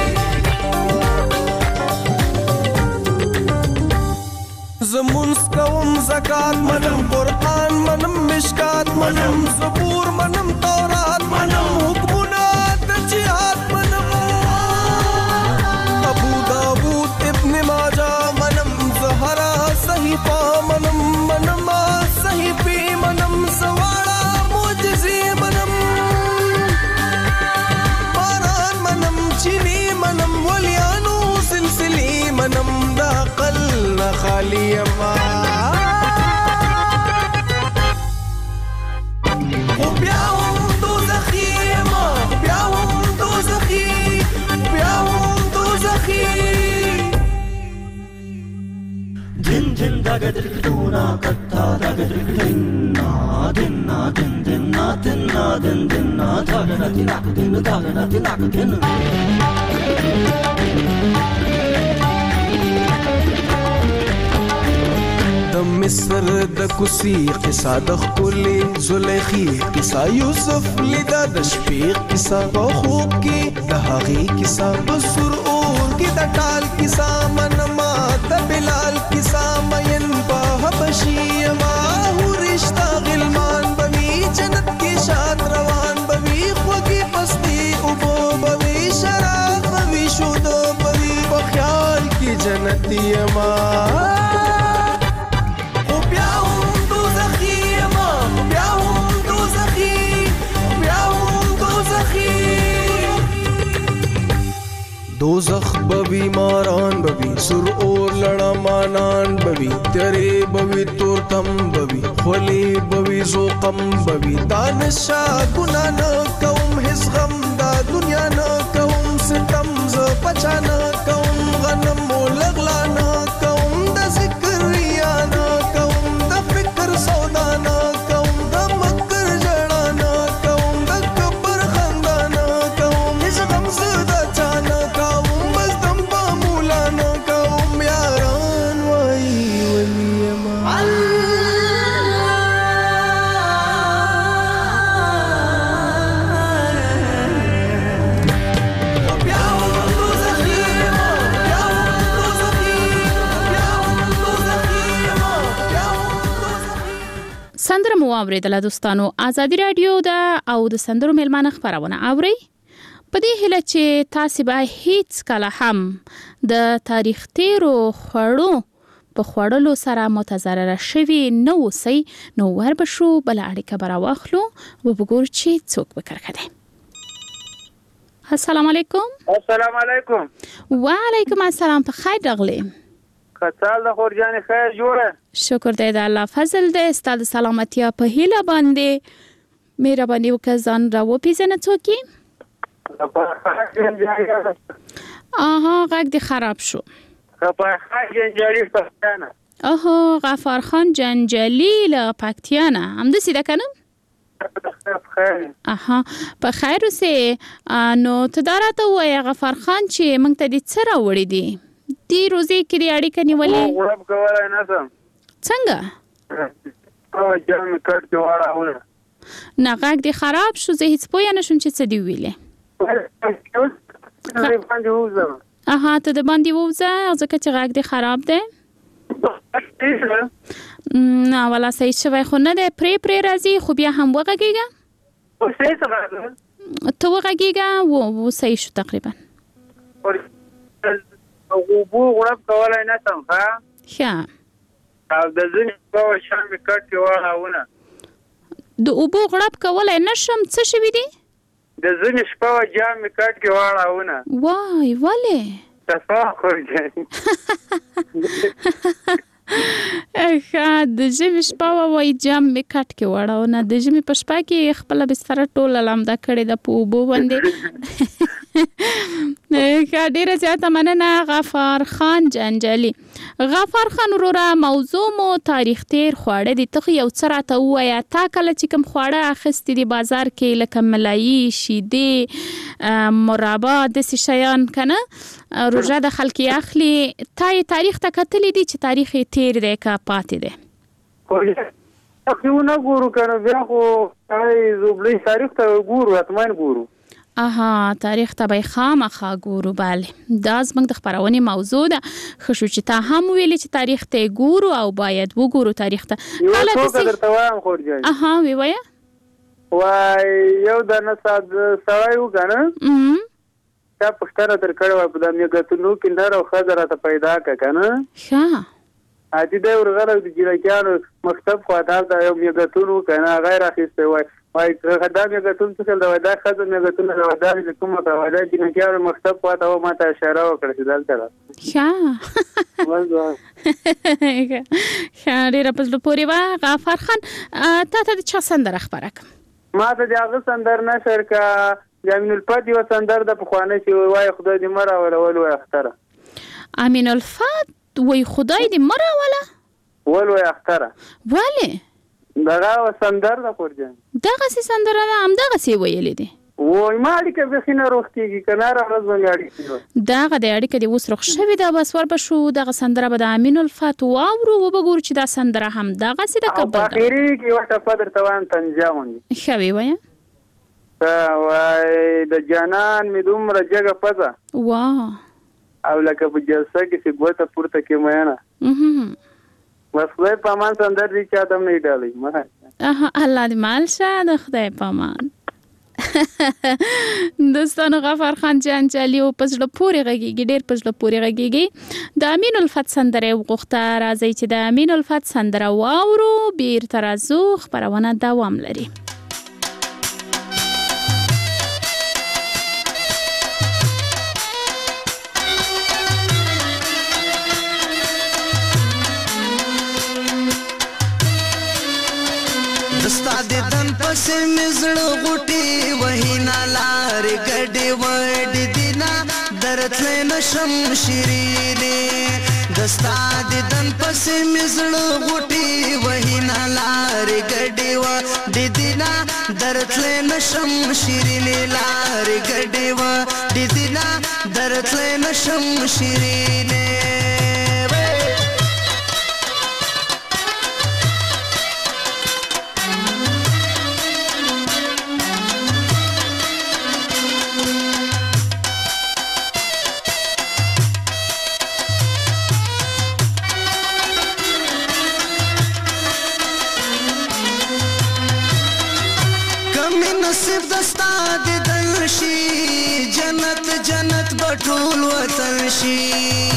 زمونس کوم زکات منم قرآن منم مشکات منم زبور منم تورات منم حکمونه د جهاد صحیفه منم منم صحیفه منم سواړه معجزې منم باران منم چینی منم ولیانو سلسلې منم د عقل نه خالی ما خو بیا هم دوزخي ما بیا هم دوزخي بیا هم دوزخي din din daga dikduna katta daga dikdina dinna din dinna dinna din dinna daga na dinak din daga na dinak din د مصر د کوسی قصه د خپلې زلیخي قصه یوسف لیدا د شپې قصه په خوب کې د هغې قصه په سر اور کې د ټال قصه منما د بلال قصه مین په حبشي ما هو رشتہ غلمان بوي جنت کې شاد روان بوي خوږی پستی او بوي شراب بوي شود بوي په خیال کې جنتی ما دوزخ بوی ماران بوی سر اور لڑا مانان بوی تیرے بوی تورتم بوی خلی بوی زوقم بوی دانشا گناہ نہ کوم حس غم دا دنیا نہ کوم ستم ز پچا نہ کوم غنم و لغلا نہ کوم دا ذکر ریا نہ کوم دا فکر سودا نہ کوم دا مکر جڑا نہ کوم دا کبر خندا نہ کوم حس غم زدہ چانا سندره مو اوریدله دوستانو ازادي رادیو دا او د سندرو میلمانه خبرونه اوري په دې هله چې تاسو به هیڅ کله هم د تاریخ تیرو خړو په خړلو سره متضرر شوي نه اوسئ نو وربشو بل اړیکه براواخلو و وګور چې څوک وکړه. السلام علیکم. السلام علیکم. وعلیکم السلام. په خیر راغلی. خصال د خورجان خیر جوړه. شکر دې د الله فضل دې ستاسو سلامتی په هیله باندې مهرباني وکړه ځان را وپیژنه څوک. آها غږ دې خراب شو. غفار خان جنجالی پکتیانا. آها غفار خان جنجالی له پکتیانا همداسې ده کنه؟ آها په خیر اوسې. نو ته دا راته ووایه غفار خان چې موږ ته دې څه راوړي دي دې روزې کې دې اړیکه نیولې؟ غړپ کولی نه شم. څنګه؟ جام مې کټ کې واړونه. نه غږ دې خراب شو زه هېڅ پوه نه شوم چې څه دې وویلې. آها ته د باندې ووځه ځکه چې غږ دې خراب دی. نه والا صحیح شوی خو نه دی پرې پرې راځي خو بیا هم وغږېږه. ته وغږېږه و صحیح شو تقریبا. اوبو غړپ کولی نه شم ښه ښه او د ځینې شپه شام مې کټ کې واړونه. د اوبو غړپ کولی نه شم څه شوي دي؟ د ځینې شپه جام مې کټ کې واړونه. وای ولې؟ تصا خورجان ښه د ژمي شپه وای جام مې کټ کې واړونه. د ژمي په شپه کې خپله بستره ټوله لمده کړې ده په اوبو باندې. ښه ډېره زیاته مننه غفار خان جنجالي. غفار خان وروره موضوع مو تاریخ تیر خواړه دي. ته یو څه راته ووایه تا کله چې کوم خواړه اخیستي دي بازار کې لکه ملایي شیدې مربا داسې شیان که نه روژه د خلکې اخلي تا یې تاریخ ته کتلی دي چې تاریخ یې تیر دی که پاتې دی؟ تاریخ نه ګورو که نه بیا خو زوبلۍ تاریخ ته ګورو حتما ګورو. آها تاریخ ته به خامخا ګورو. بله دا زموږ د خپرونې موضوع ده. ښه شو چې تا هم ویلې چې تاریخ ته ګورو او باید وګورو تاریخ ته. یو څوکه درته وایم خورجان. آها وی وایه. وای یو دانه سړی و که نه تا پوښتنه تر کړې وه په د میګتونو کې نر او ښځه راته پیدا کړه که نه. ښه عادي دی ورغله د جلکیانو مکتب خواته هلته یو میګتون و که نه غیر اخیستی وای وایي دا میګتون څه چل دی وایي دا ښځه میګتونه دی وایي دا د کومه که وایي دا جلکیانو مکتب خواته و ما ته اشاره وکړه چې دلته ده ښه ښه ډېره په زړه پورې وه غفار خان تا ته د چا سندره خپره کړم ما ته د هغه سندر نشر که د امین الفت یوه سندر ده پخوانۍ چې وایي خدای دې مه راولول وایي اختره امین الفت وایي خدای دې مه راوله ول وایي اختره ولې دغه سندر ده قرجان دغسې سندره ده همدغسې ویلې دي وای ما اړیکه بیخي نه روغ کېږي که نه هره ورځ به مې اړیکې دغه د اړیکه دې اوس روغ شوې ده بس ور به شو دغه سندره به د امین الفت واورو وبه ګورو چې دا سندره همدغسې ده که او په اخري کې یوه ټپه درته وایم طنجه غوندې ښه ویې وایه وای د جانان مې دومره جګه پزه واه او لکه په جلسه کې چې ګوته پورته کې میینه بس خدای په امان سندر دي چا ته هم نه ډالۍ الله دې مال شه د خدای په امان دوستانو غفار خان جان جالي او په زړه پورې غږیږي ډېر په زړه پورې غږیږي د امین الفت سندره وغوښته راځئ چې د امین الفت سندره واورو بیرته راځو خپرونه دوام لري دستا د دن پسې مزړه غوټي وهینا لار ګډې وډې دینا درتلې نشم شیرینې دستا د دن پسې مزړه غوټي وهینا لار ګډې وډې دینا درتلې نشم شیرینې لار ګډې وډې دینا درتلې نشم شیرینې نصیب دستا د دل شي جنت جنت بټول وطن شي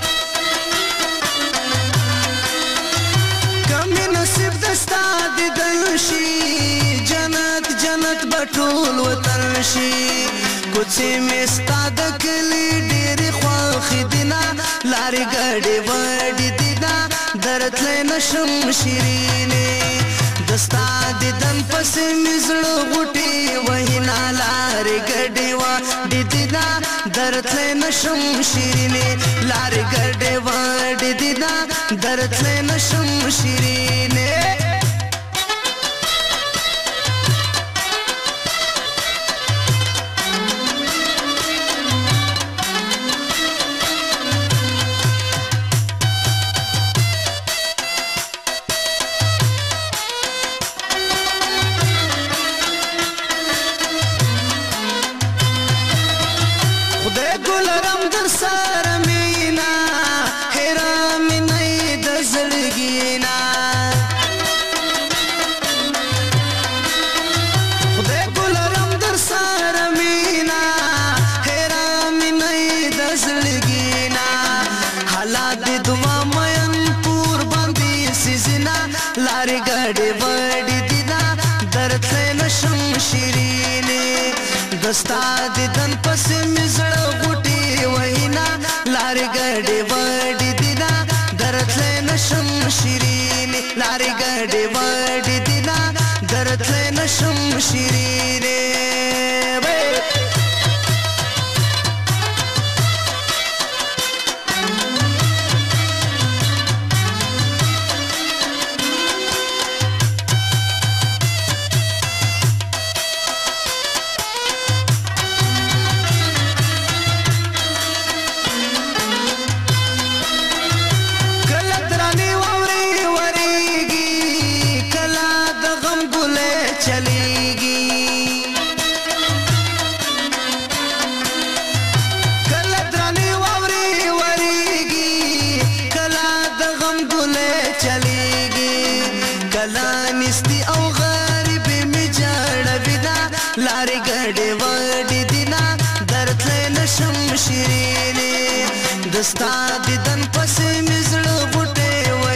کم نصیب دستا د دل شي جنت جنت بټول وطن شي کوڅې مې ستا د کلي ډېرې خوښې دینه لارې ګډې وډې دینه درتلې نشم شیرینې دستا د دن پسې مې زړه غوټې وهینا لارې ګډې وډې دینا درتلې نشم شیرینې لارې ګډې وډې دینا درتلې نشم شیرینې دستا د دن پسې مې زړه غوټې وهینا لارې ګډې وډې دینا درتلې نشم شیرینې لارې ګډې وډې دینا درتلې نشم شیرینې دستا د دن پسې مې زړه غوټې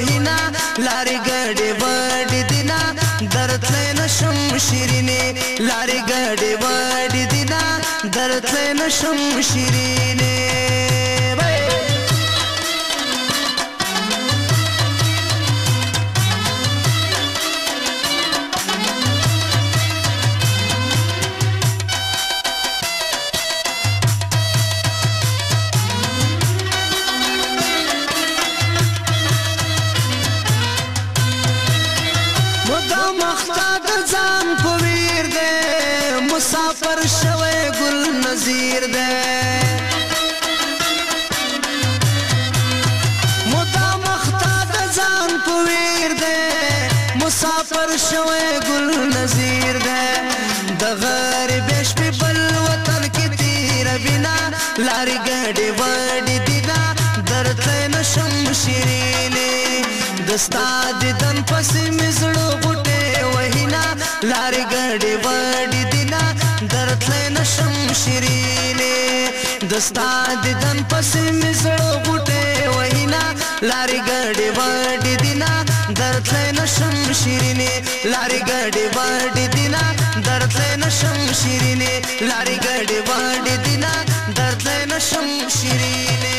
نشم شیرینه لارې ګډې وډې دینا درته نشم شیرینه مسافر شوی گل نظیر ده مدام اختا د ځان په ویر ده مسافر شوی گل نظیر ده د غریب شپې بل وطن کې تیر بنا لارې ګډې وډې دینا درته نشم شیرینې دستا دیدن پسې مې زړه غوټې وهینا لارې ګډې وډې درته نشم شیرینه دستا دیدن پسې مې زړه غوټې وهینا لارې ګډې وډې دینا درته نشم شیرینه لارې ګډې وډې دینا درته نشم شیرینه لارې ګډې وډې دینا درته نشم شیرینه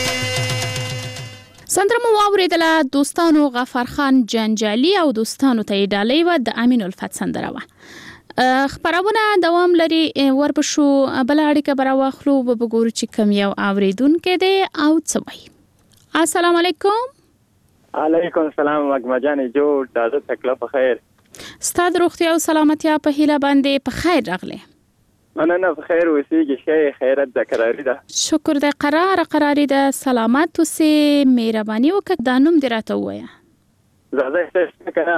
سندره مو واوریدله دوستانو غفار خان جنجالي او دوستانو ته یې ډالۍ وه د امین الفت سندره وه خبرونه دوام لري ورپښو بل اړیکه برا واخلو به وګورو چې کوم یو اوریدونکو دی او څه وایي السلام علیکم علیکم السلام وګما جانې جوړ تاسو تکلیف په خیر ستاسو روغتیا او سلامتیا په هیله باندې په خیر راغله مننه په خیر اوسېږي شي خیرت د قراری ده شکر د قرار قراری ده سلامت اوسې مهرباني وکړه دا نوم دې راته ووایه زاده څه کنه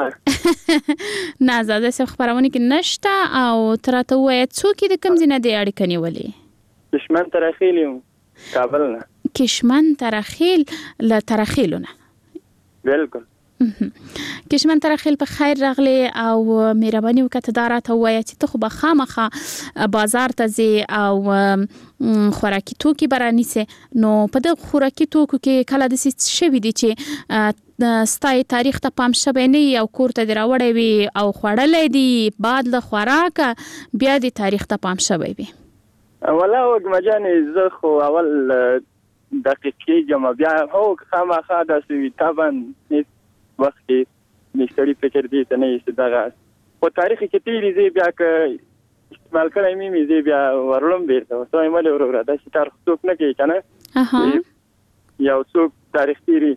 نه زاده څه خبرونه کې نشته او تراته وای څوک د کم زینه دی اړیکه نیولې کشمن ترخیل کابل نه کشمن ترخیل ل ترخیلونه بالکل کشمن ترخیل په خیر راغلی او مهرباني وکړه دا راته وای چې ته خو به خامخه بازار ته ځې او خوراکي توکي برانیسه نو په دغه خوراکي توکو کې کله د څه شوي دي چې ستای تاریخ ته پام شوی نه او کور ته دراوړې وي او خوړلې دي بعد له خوراکه بیا د تاریخ ته پام شوی وي ولا وګما جانې زه خو اول دقیقې جمع بیا هو خامخا د سوي تابن وخت کې نشټړي فکر دي ته نه یې دغه په تاریخ کې تیری زی بیا ک استعمال کړی مې مې زی بیا ورلم بیرته وسو یې مله ورو را د ستار څوک نه کوي کنه اها یو څوک تاریخ تیری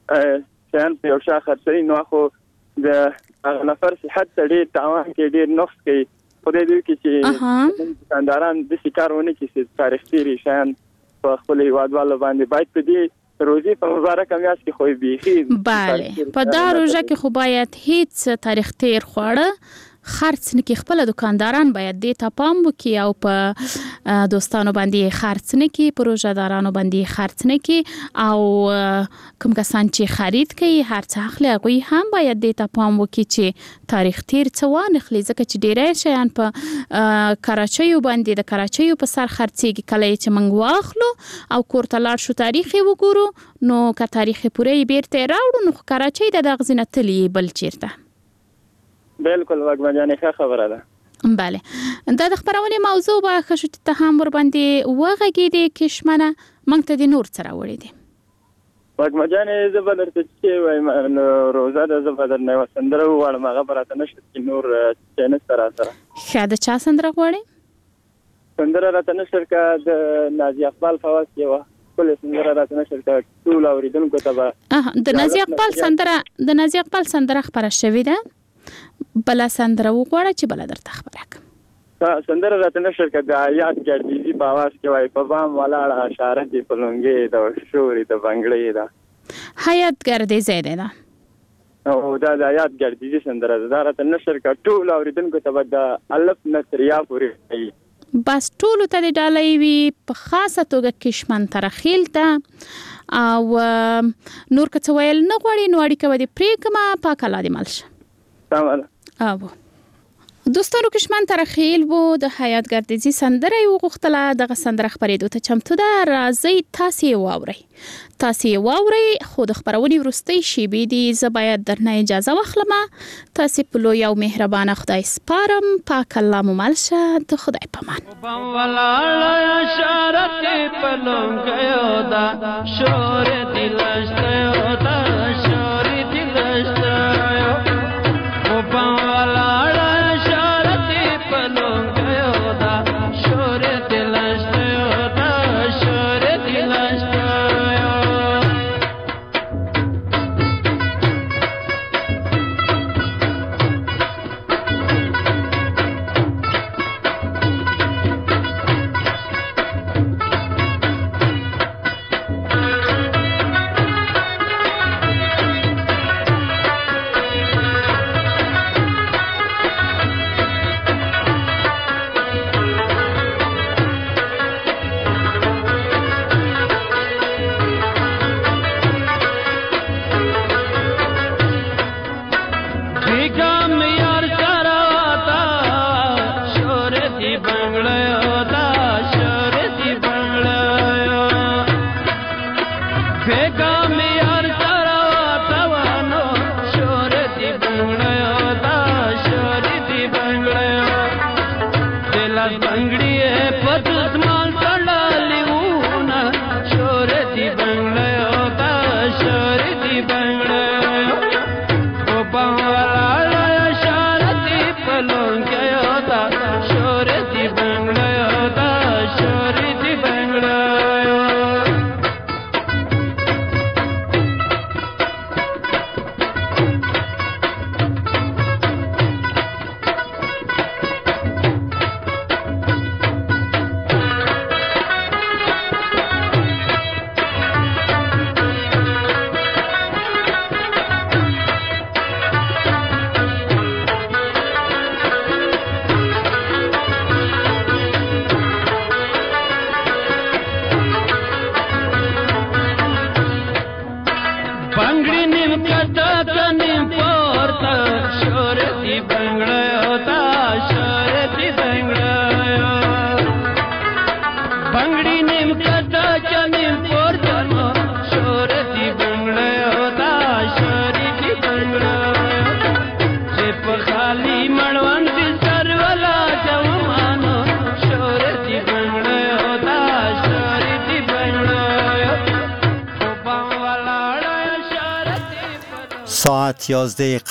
شان په یو شاخه سړي نو خو د نفر صحت ډېر تاوان کې ډېر نفس کې په دې کې چې دکانداران د شکارونه کې چې تاریخ تیری شان په خپل هیوادوالو باندې باید په دې روزي په مبارک میاشت کې خو بيخي bale په دا روزه کې خو باید هیڅ تاریخ تیر خوړه خرڅ نه کې خپل دکانداران باید دې ته پام وکړي او په دوستانو باندې خرڅ نه کې پروژه‌دارانو باندې خرڅ نه کې او کوم کسان چې خرید کوي هر څه اخلي هغه هم باید دې ته پام وکړي چې تاریخ تیر څه وانه خلی ځکه چې ډیری شیان په کراچۍ باندې د کراچۍ په سر خرڅيږي کله چې موږ واخلو او کورته لاړ شو تاریخ وګورو نو که تاریخ پورې بیرته راوړو نو کراچۍ د دغزنه تلی بل چیرته بالکل وګما جانې ښه خبره ده bale دا د خبرونه موضوع به خشوت ته هم ور باندې وغږی دي کشمنه مونږ ته د نور سره وړي دي وګما جانې زبردست چې وای روزه د زبردست نه وسندره وړم هغه براته نشته چې نور چینه سره سره شاده چا سندره وړي سندره راته نشته کا د نازي اقبال فواز کې و کله سندره راته نشته کا ټول اوریدونکو ته به د نازي اقبال سندره د نازي اقبال سندره خبره شوې ده بلا سندره وغواړه چې بلا درته خبره کوم سندره راته نشر کړه د آیات ګرځي په आवाज کې وای په بام ولاړه اشاره دي په لونګي د شوري د بنگړې ده حیات ګرځي زیاده ده او دا د آیات ګرځي سندره دا راته نشر کړه ټول اوریدونکو ته د الف نصریا پوری بس ټول ته د ډالۍ وی په خاصه توګه کشمن ترخیل ته او نور کڅ ویل نه غوړي نو اړیکه ودی پریکما پاکاله دی مالش تمام او دوستانو کشمن ترخیل بو د حیات ګردیزي سندره یو غختله دغه سندره خبرېدو ته چمتو ده. راځي تاسو واوري تاسو واوري خو د خبرونې ورستۍ شیبې دي زه باید درنه اجازه واخلم. تاسو په لوی او مهربانه خدای سپارم. پاک الله مو ملشه. د خدای پامان ولاړ اشارت پلونګیو دا شور دلشتو دا شور دلشتو او ولاړ اشارت پلونګیو دا شور دلشتو دا شور دلشتو ساعت یازده